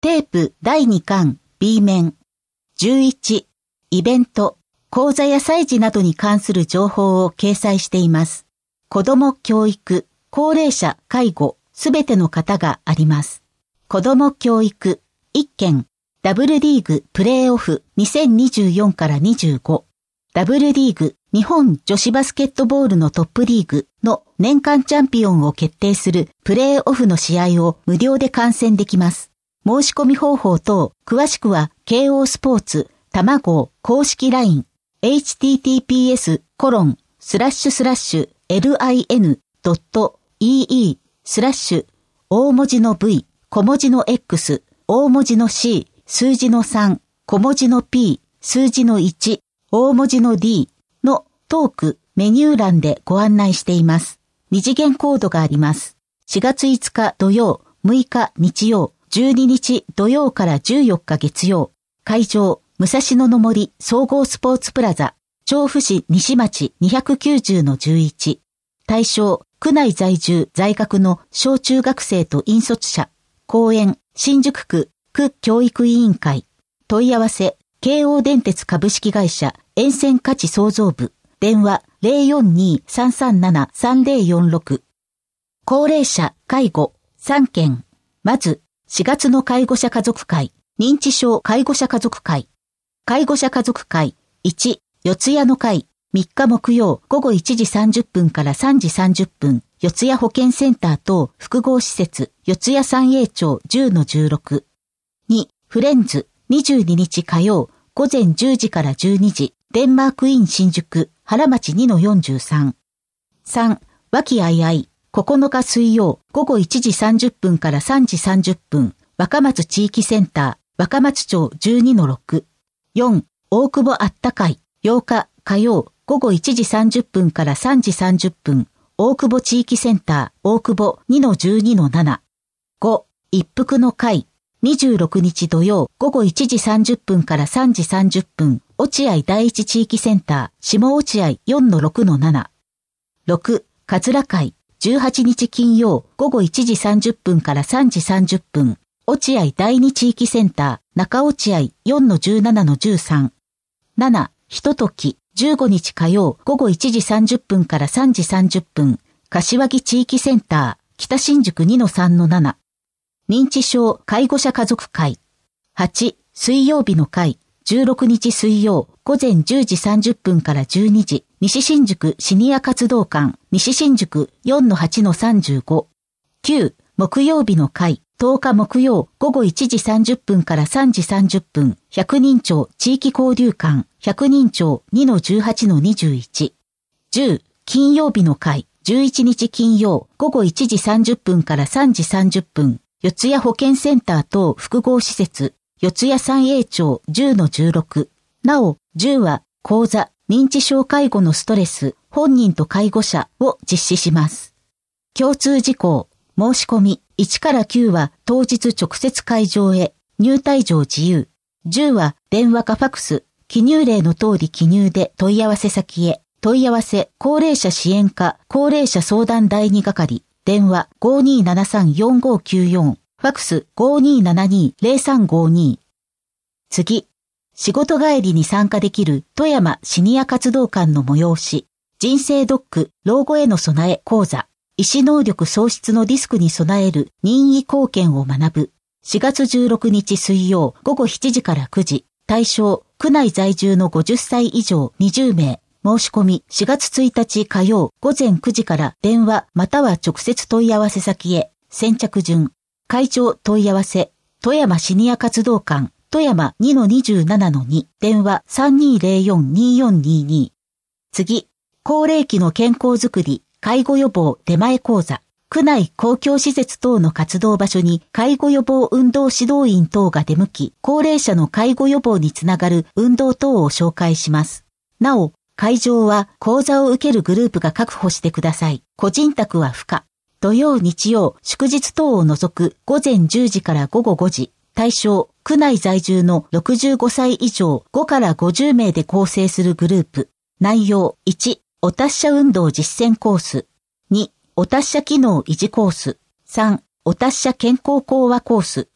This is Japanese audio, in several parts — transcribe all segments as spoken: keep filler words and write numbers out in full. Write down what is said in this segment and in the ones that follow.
テープだいにかん B 面。じゅういち、イベント、講座や祭事などに関する情報を掲載しています。子ども教育、高齢者、介護、すべての方があります。子ども教育、いっけん、ダブルリーグプレーオフにせんにじゅうよんからにじゅうご、ダブルリーグ日本女子バスケットボールのトップリーグの年間チャンピオンを決定するプレーオフの試合を無料で観戦できます。申し込み方法等、詳しくは、慶応スポーツ、卵公式 ライン、エイチティーティーピーエスコロンスラッシュスラッシュ エルアイエヌドットイーイー スラッシュ大文字の V、小文字の X、大文字の C、数字のさん、小文字の P、数字のいち、大文字の D のトーク、メニュー欄でご案内しています。二次元コードがあります。しがついつか土曜、むいか日曜、じゅうににち土曜からじゅうよっか月曜。会場、武蔵野の森総合スポーツプラザ、調布市西町 にひゃくきゅうじゅうのじゅういち。対象、区内在住在学の小中学生と引率者。公園、新宿区区教育委員会。問い合わせ、京王電鉄株式会社沿線価値創造部。電話 ゼロよんにーさんさんななさんゼロよんろく。高齢者、介護、さんけん。まず、しがつの介護者家族会、認知症介護者家族会。介護者家族会、いち、四谷の会、みっか木曜午後いちじさんじゅっぷんからさんじさんじゅっぷん、四谷保健センター等複合施設、四谷三栄町 じゅうのじゅうろく。に、フレンズ、にじゅうににち火曜、午前じゅうじからじゅうにじ、デンマークイン新宿、原町 にのよんじゅうさん。さん、和気あいあい、ここのか水曜、午後いちじさんじゅっぷんからさんじさんじゅっぷん、若松地域センター、若松町 じゅうにのろく。よん、大久保あったかい、ようか火曜、午後いちじさんじゅっぷんからさんじさんじゅっぷん、大久保地域センター、大久保 にのじゅうにのなな。ご、一服の会、にじゅうろくにち土曜、午後いちじさんじゅっぷんからさんじさんじゅっぷん、落合第一地域センター、下落合 よんのろくのなな。ろく、かずら会、じゅうはちにち金曜、午後いちじさんじゅっぷんからさんじさんじゅっぷん、落合第二地域センター、中落合 よんのじゅうななのじゅうさん。なな、ひととき、じゅうごにち火曜、午後いちじさんじゅっぷんからさんじさんじゅっぷん、柏木地域センター、北新宿 にのさんのなな。認知症介護者家族会。はち、水曜日の会、じゅうろくにち水曜、午前じゅうじさんじゅっぷんからじゅうにじ、西新宿シニア活動館、西新宿 よんのはちのさんじゅうご。きゅう、木曜日の会、とおか木曜、午後いちじさんじゅっぷんからさんじさんじゅっぷん、百人町地域交流館、百人町 にのじゅうはちのにじゅういち。じゅう、金曜日の会、じゅういちにち金曜、午後いちじさんじゅっぷんからさんじさんじゅっぷん、四谷保健センター等複合施設、四谷三栄町 じゅうのじゅうろく。なお、じゅうは講座、認知症介護のストレス、本人と介護者を実施します。共通事項、申し込み、いちからきゅうは当日直接会場へ、入退場自由。じゅうは電話かファクス、記入例の通り記入で問い合わせ先へ。問い合わせ、高齢者支援課、高齢者相談だいに係。電話 ごにーななさんよんごきゅうよん、ファクス ごにーななにーぜろさんごに。次、仕事帰りに参加できる富山シニア活動館の催し、人生ドック老後への備え講座、意思能力喪失のリスクに備える任意貢献を学ぶ。しがつじゅうろくにち水曜午後しちじからくじ、対象、区内在住のごじゅっさい以上にじゅうめい。申し込みしがつついたち火曜午前くじから電話または直接問い合わせ先へ。先着順。会場問い合わせ。富山シニア活動館。富山 にのにじゅうななのに。電話 さんにーぜろよんにーよんにーに。次。高齢期の健康づくり、介護予防出前講座。区内公共施設等の活動場所に介護予防運動指導員等が出向き、高齢者の介護予防につながる運動等を紹介します。なお、会場は講座を受けるグループが確保してください。個人宅は不可。土曜日曜祝日等を除く午前じゅうじから午後ごじ。対象、区内在住のろくじゅうごさい以上ごからごじゅうめいで構成するグループ。内容いち、お達者運動実践コース。に、お達者機能維持コース。さん、お達者健康講話コース。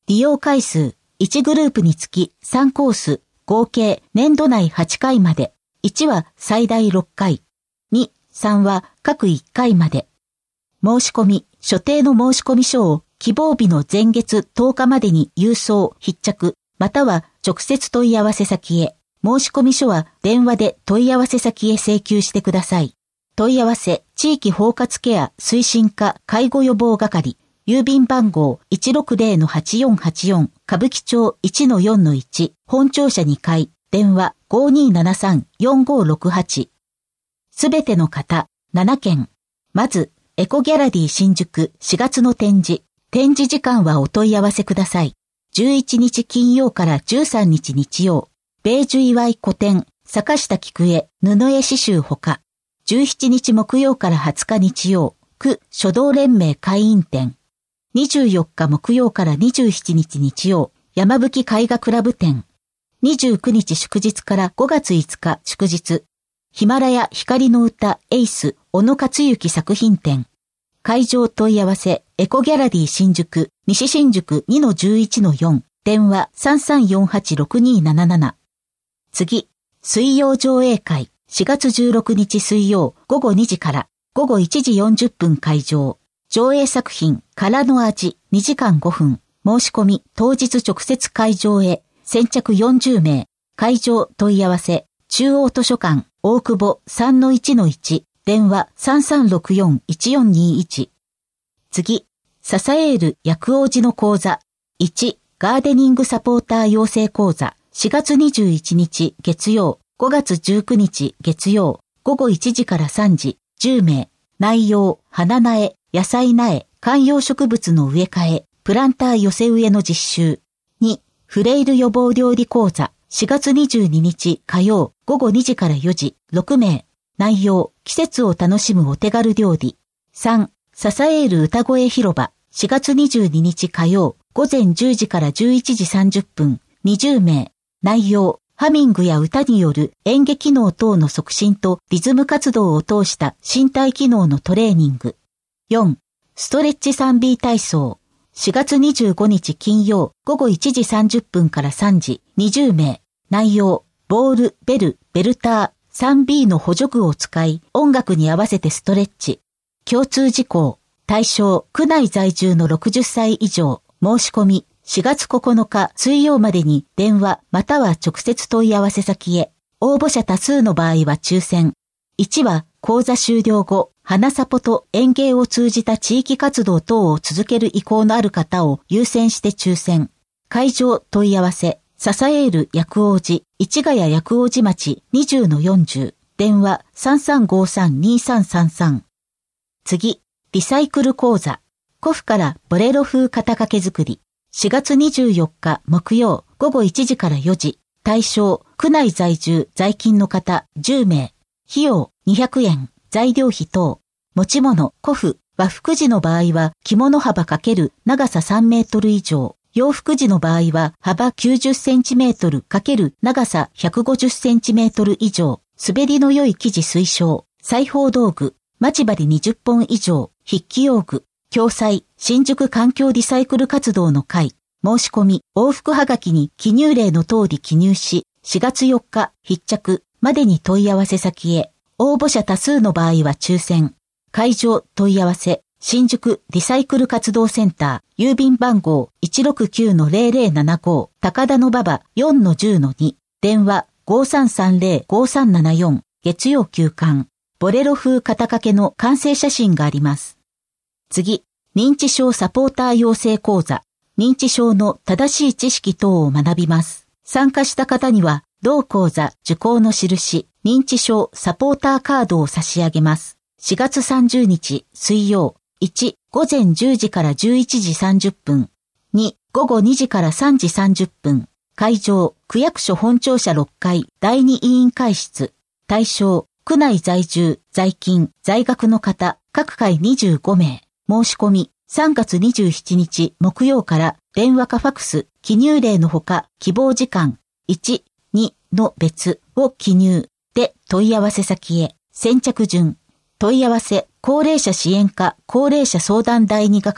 利用回数、いちグループにつきさんコース、合計年度内はちかいまで、いちは最大ろっかい、に、さんは各いっかいまで。申し込み、所定の申込書を希望日の前月とおかまでに郵送、必着、または直接問い合わせ先へ。申込書は電話で問い合わせ先へ請求してください。問い合わせ、地域包括ケア推進課介護予防係、郵便番号 いちろくぜろのはちよんはちよん 歌舞伎町 いちのよんのいち、本庁舎にかい、電話 ごにーななさんよんごろくはち。すべての方、ななけん。まず、エコギャラリー新宿しがつの展示。展示時間はお問い合わせください。じゅういちにち金曜からじゅうさんにち日曜。米寿祝い古典、坂下菊江、布絵刺繍ほか。じゅうしちにち木曜からはつか日曜。区書道連盟会員展。にじゅうよっか木曜からにじゅうしちにち日曜。山吹絵画クラブ展。にじゅうくにち祝日からごがついつか祝日。ヒマラヤ光の歌エイス小野克行作品展。会場問い合わせエコギャラリー新宿西新宿 にのじゅういちのよん 電話 さんさんよんはちろくにーなななな。次、水曜上映会しがつじゅうろくにち水曜ごごにじからごごいちじよんじゅっぷん会場。上映作品殻の味にじかんごふん。申し込み当日直接会場へ。先着よんじゅうめい。会場問い合わせ中央図書館大久保 さんのいちのいち。電話 さんさんろくよんいちよんにいち。次、ササエール薬王子の講座。いち、ガーデニングサポーター養成講座。しがつにじゅういちにち月曜、ごがつじゅうくにち月曜、ごごいちじからさんじ、じゅうめい。内容、花苗、野菜苗、観葉植物の植え替え、プランター寄せ植えの実習。に、フレイル予防料理講座。しがつにじゅうににち火曜、ごごにじからよじ、ろくめい。内容、季節を楽しむお手軽料理。さん、ササエール歌声広場。しがつにじゅうににち火曜、ごぜんじゅうじからじゅういちじさんじゅっぷん、にじゅうめい。内容、ハミングや歌による演技機能等の促進とリズム活動を通した身体機能のトレーニング。よん、ストレッチ スリービー 体操。しがつにじゅうごにち金曜、ごごいちじさんじゅっぷんからさんじ、にじゅうめい。内容、ボール、ベル、ベルター、スリービー の補助具を使い、音楽に合わせてストレッチ。共通事項、対象、区内在住のろくじゅっさい以上、申し込み、しがつここのか水曜までに電話または直接問い合わせ先へ。応募者多数の場合は抽選。いちは、講座終了後、花サポと園芸を通じた地域活動等を続ける意向のある方を優先して抽選。会場問い合わせ。ササエール薬王子、市ヶ谷薬王子町 にじゅうのよんじゅう、電話 さんさんごさんにさんさんさん。次、リサイクル講座。古布からボレロ風肩掛け作り。しがつにじゅうよっか木曜ごごいちじからよじ。対象、区内在住在勤の方じゅうめい。費用にひゃくえん。材料費等。持ち物、古布、和服時の場合は着物幅×長ささんメートル以上。洋服時の場合は幅きゅうじゅっセンチメートル×長さひゃくごじゅっセンチメートル以上、滑りの良い生地推奨、裁縫道具、待ち針にじゅっぽん以上、筆記用具、共済、新宿環境リサイクル活動の会、申し込み、往復はがきに記入例の通り記入し、しがつよっか必着までに問い合わせ先へ。応募者多数の場合は抽選。会場問い合わせ。新宿リサイクル活動センター、郵便番号 いちろくきゅうのぜろぜろななご、高田の馬場 よんのじゅうのに、電話 ごさんさんぜろごさんななよん、月曜休館。ボレロ風肩掛けの完成写真があります。次、認知症サポーター養成講座。認知症の正しい知識等を学びます。参加した方には、同講座受講の印、認知症サポーターカードを差し上げます。しがつさんじゅうにち水曜。いち、ごぜんじゅうじからじゅういちじさんじゅっぷん。に、ごごにじからさんじさんじゅっぷん。会場、区役所本庁舎ろっかいだいに委員会室。対象、区内在住、在勤、在学の方、各回にじゅうごめい。申し込み、さんがつにじゅうしちにち木曜から電話かファクス、記入例のほか、希望時間、いち、にの別を記入で問い合わせ先へ。先着順。問い合わせ、高齢者支援課高齢者相談第二係、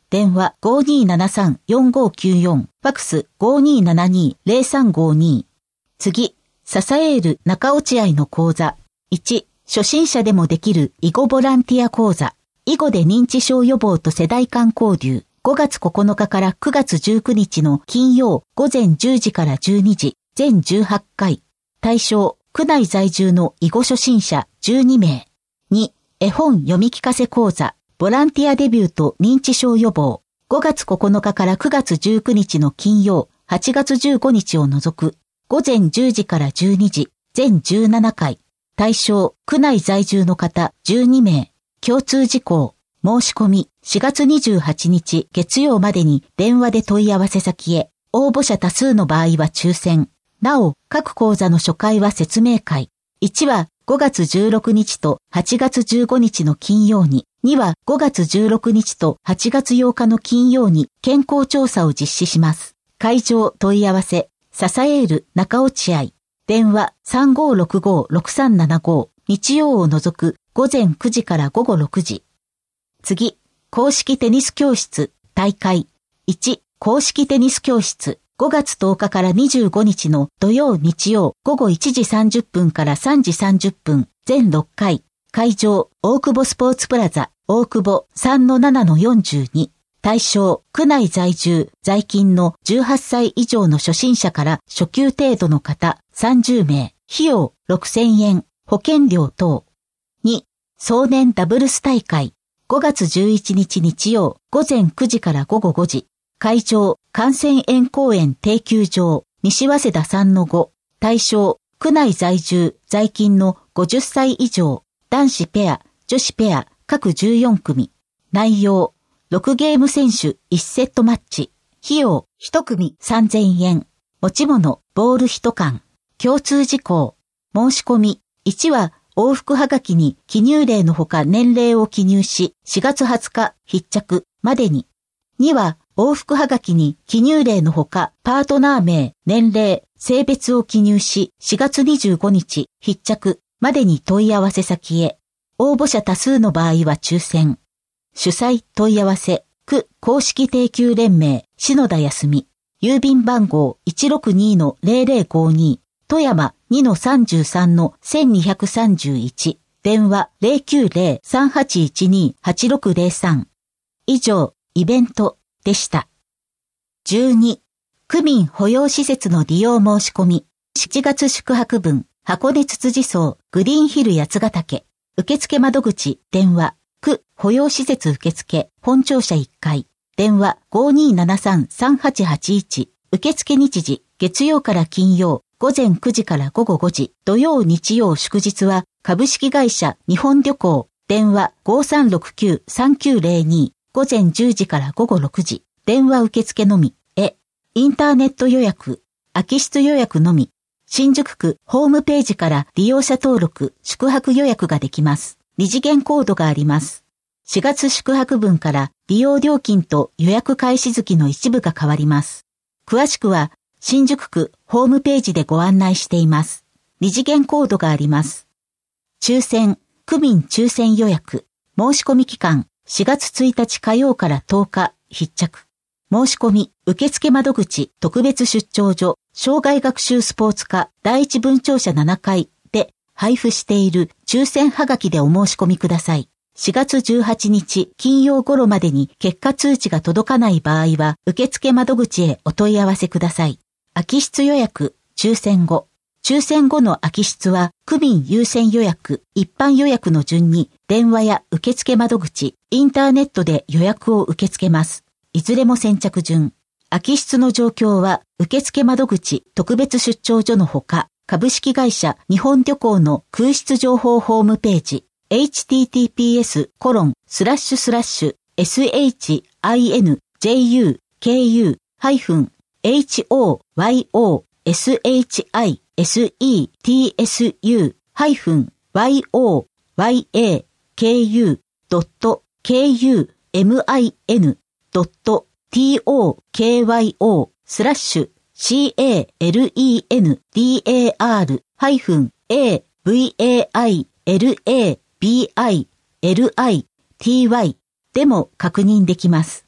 電話 ごーにーななさんよんごーきゅうよん、ファックス ごーにーななにーゼロさんごーにー。次、ササエール中落合の講座。いち、初心者でもできる囲碁ボランティア講座。囲碁で認知症予防と世代間交流。ごがつここのかからくがつじゅうくにちの金曜ごぜんじゅうじからじゅうにじ、全じゅうはちかい。対象、区内在住の囲碁初心者じゅうにめい。に、絵本読み聞かせ講座。ボランティアデビューと認知症予防。ごがつここのかからくがつじゅうくにちの金曜、はちがつじゅうごにちを除く。ごぜんじゅうじからじゅうにじ、全じゅうななかい。対象、区内在住の方じゅうにめい。共通事項。申し込み、しがつにじゅうはちにち月曜までに電話で問い合わせ先へ。応募者多数の場合は抽選。なお、各講座の初回は説明会。いちはごがつじゅうろくにちとはちがつじゅうごにちの金曜に。にはごがつじゅうろくにちとはちがつようかの金曜に健康調査を実施します。会場問い合わせ、ササエール中落合。電話 さんごーろくごーろくさんななごー。日曜を除くごぜんくじからごごろくじ。次、公式テニス教室、大会。いち、公式テニス教室。ごがつとおかからにじゅうごにちの土曜日曜午後いちじさんじゅっぷんからさんじさんじゅっぷん、全ろっかい。会場、大久保スポーツプラザ、大久保 さんのななのよんじゅうに。対象、区内在住、在勤のじゅうはっさい以上の初心者から初級程度の方さんじゅうめい。費用ろくせんえん。保険料等。に、壮年ダブルス大会。ごがつじゅういちにち日曜、ごぜんくじからごごごじ。会場、観戦園公園定休場、西早稲田 さんのご。対象、区内在住、在勤のごじゅっさい以上、男子ペア、女子ペア、各じゅうよんくみ。内容、ろくゲーム選手いちセットマッチ。費用、いちくみさんぜんえん。持ち物、ボールいちかん。共通事項。申し込み。いちは、往復はがきに記入例のほか年齢を記入し、しがつはつか必着までに。には、往復はがきに記入例のほかパートナー名、年齢、性別を記入し、しがつにじゅうごにち必着までに問い合わせ先へ。応募者多数の場合は抽選。主催問い合わせ、区公式定休連盟、篠田康美。郵便番号 いちろくにのゼロゼロごに。富山 にのさんじゅうさんのせんにひゃくさんじゅういち。電話 ゼロきゅうゼロ さんはちいちに はちろくゼロさん。以上、イベントでした。じゅうに、区民保養施設の利用申し込み。しちがつ宿泊分、箱根つつじ荘、グリーンヒル八ヶ岳。受付窓口、電話、区保養施設受付、本庁舎いっかい。電話 ごーにーななさんさんはちはちいち。受付日時、月曜から金曜、ごぜんくじからごごごじ。土曜日曜祝日は、株式会社日本旅行。電話 ごーさんろくきゅうさんきゅうゼロに。ごぜんじゅうじからごごろくじ。電話受付のみ。え、インターネット予約。空き室予約のみ。新宿区ホームページから利用者登録、宿泊予約ができます。二次元コードがあります。しがつ宿泊分から利用料金と予約開始月の一部が変わります。詳しくは新宿区ホームページでご案内しています。二次元コードがあります。抽選、区民抽選予約。申し込み期間しがつついたち火曜からとおか必着。申し込み、受付窓口特別出張所、障害学習スポーツ課第一分庁舎ななかいで配布している抽選はがきでお申し込みください。しがつじゅうはちにち金曜頃までに結果通知が届かない場合は受付窓口へお問い合わせください。空き室予約、抽選後。抽選後の空き室は区民優先予約、一般予約の順に電話や受付窓口、インターネットで予約を受け付けます。いずれも先着順。空き室の状況は受付窓口特別出張所のほか、株式会社日本旅行の空室情報ホームページ、エイチティーティーピーエスコロンスラッシュスラッシュエスエイチアイエヌジェイユーケーユーハイフンエイチオーワイオーエスエイチアイエスイーティーエスユーハイフンワイオーワイエーケーユードットケーユーエムアイエヌドットティーオーケーワイオースラッシュシーエーエルイーエヌディーエーアールハイフンエーブイエーアイエルエービーアイエルアイティーワイでも確認できます。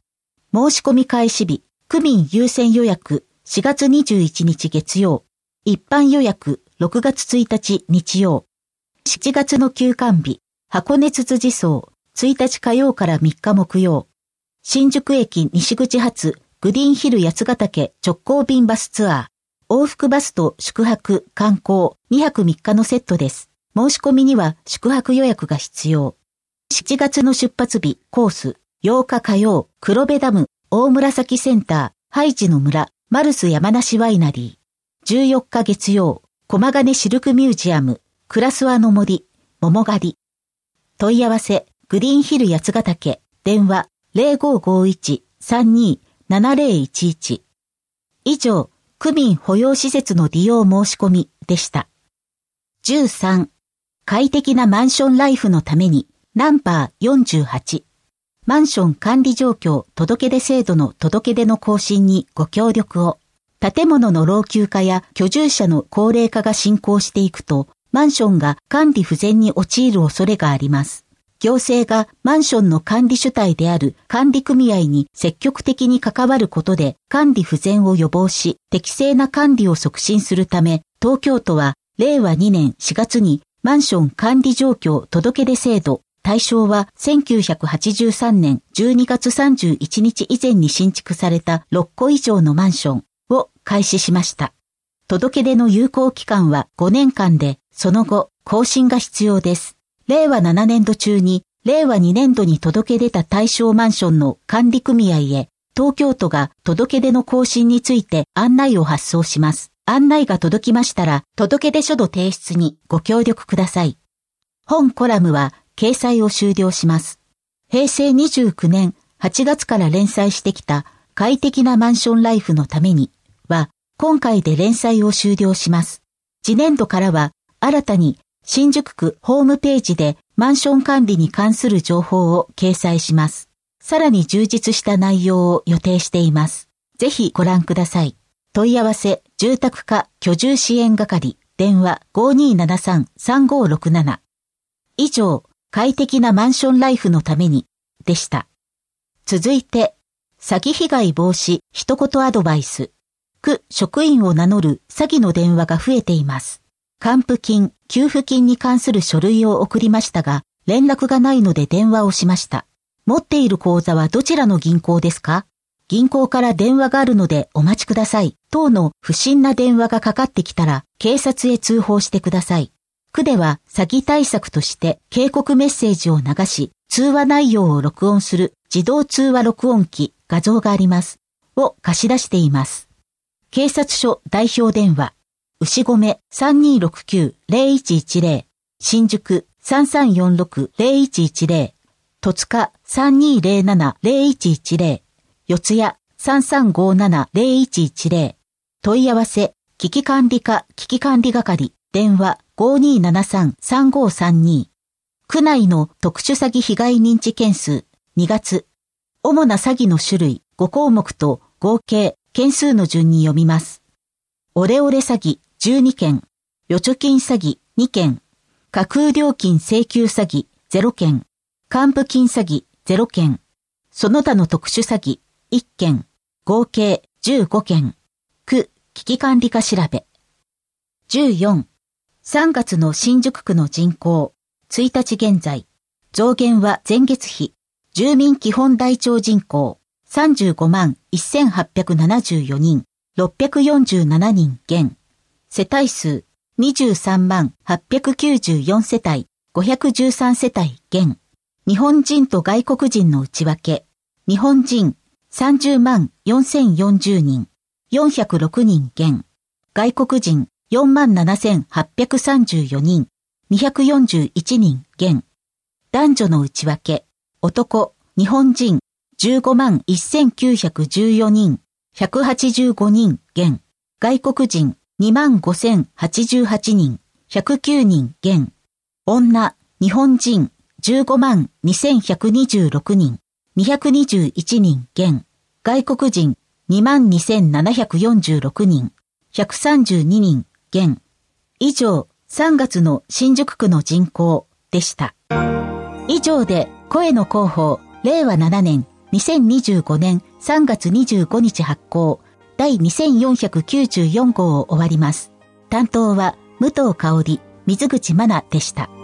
申し込み開始日、区民優先予約しがつにじゅういちにち月曜、一般予約ろくがつついたち日曜、しちがつの休館日、箱根つつじそうついたち火曜からみっか木曜、新宿駅西口発グリーンヒル八ヶ岳直行便バスツアー、往復バスと宿泊、観光、にはくみっかのセットです。申し込みには宿泊予約が必要。しちがつの出発日、コース、ようか火曜、黒部ダム、大紫センター、ハイジの村、マルス山梨ワイナリー。じゅうよっか月曜、駒ヶ根シルクミュージアム、クラスワの森、桃狩り。問い合わせ、グリーンヒル八ヶ岳、電話 ゼロごごいち さんに ななゼロいちいち。以上、区民保養施設の利用申し込みでした。じゅうさん、快適なマンションライフのために、ナンバーよんじゅうはち。マンション管理状況届出制度の届出の更新にご協力を。建物の老朽化や居住者の高齢化が進行していくと、マンションが管理不全に陥る恐れがあります。行政がマンションの管理主体である管理組合に積極的に関わることで管理不全を予防し、適正な管理を促進するため、東京都はれいわにねんしがつにマンション管理状況届出制度、対象はせんきゅうひゃくはちじゅうさんねんじゅうにがつさんじゅういちにち以前に新築されたろっこ以上のマンションを開始しました。届出の有効期間はごねんかんで、その後、更新が必要です。れいわななねんど中に、れいわにねんどに届け出た対象マンションの管理組合へ、東京都が届け出の更新について案内を発送します。案内が届きましたら、届出書の提出にご協力ください。本コラムは掲載を終了します。へいせいにじゅうきゅうねんはちがつから連載してきた快適なマンションライフのためには、今回で連載を終了します。次年度からは、新たに新宿区ホームページでマンション管理に関する情報を掲載します。さらに充実した内容を予定しています。ぜひご覧ください。問い合わせ、住宅課居住支援係、電話 ごにーななさん さんごーろくなな。以上、快適なマンションライフのために、でした。続いて、詐欺被害防止一言アドバイス。区職員を名乗る詐欺の電話が増えています。還付金、給付金に関する書類を送りましたが、連絡がないので電話をしました。持っている口座はどちらの銀行ですか？銀行から電話があるのでお待ちください。等の不審な電話がかかってきたら、警察へ通報してください。区では詐欺対策として警告メッセージを流し、通話内容を録音する自動通話録音機、画像があります。を貸し出しています。警察署代表電話、牛込 さんにーろくきゅう ゼロいちいちゼロ、新宿 さんさんよんろく ゼロいちいちゼロ、戸塚 さんにーぜろなな ゼロいちいちゼロ、四谷 さんさんごなな ゼロいちいちゼロ、問い合わせ、危機管理課危機管理係、電話 ごにーななさん さんごーさんに。区内の特殊詐欺被害認知件数、にがつ。主な詐欺の種類ごこうもくと合計件数の順に読みます。オレオレ詐欺じゅうにけん、預貯金詐欺にけん、架空料金請求詐欺ゼロけん、還付金詐欺ゼロけん、その他の特殊詐欺いっけん、合計じゅうごけん、区危機管理課調べ。じゅうよん、さんがつの新宿区の人口、いちにち現在、増減は前月比、住民基本台帳人口、さんじゅうごまんせんはっぴゃくななじゅうよにん、ろっぴゃくよんじゅうななにん減。世帯数、にじゅうさんまんはっぴゃくきゅうじゅうよんせたい、ごひゃくじゅうさんせたい減。日本人と外国人の内訳、日本人、さんじゅうまんよんせんよんじゅうにん、よんひゃくろくにん減。外国人、よんまんななせんはっぴゃくさんじゅうよにん、にひゃくよんじゅういちにん減。男女の内訳、男、日本人、じゅうごまんせんきゅうひゃくじゅうよにん、ひゃくはちじゅうごにん減。外国人、にまんごせんはちじゅうはちにん、ひゃくきゅうにん減。女、日本人、じゅうごまんにせんひゃくにじゅうろくにん、にひゃくにじゅういちにん減。外国人、にまんにせんななひゃくよんじゅうろくにん、ひゃくさんじゅうににん減。以上、さんがつの新宿区の人口でした。以上で、声の広報、れいわななねん、にせんにじゅうごねんさんがつにじゅうごにち発行、第にせんよんひゃくきゅうじゅうよんごうを終わります。担当は武藤香織、水口真奈でした。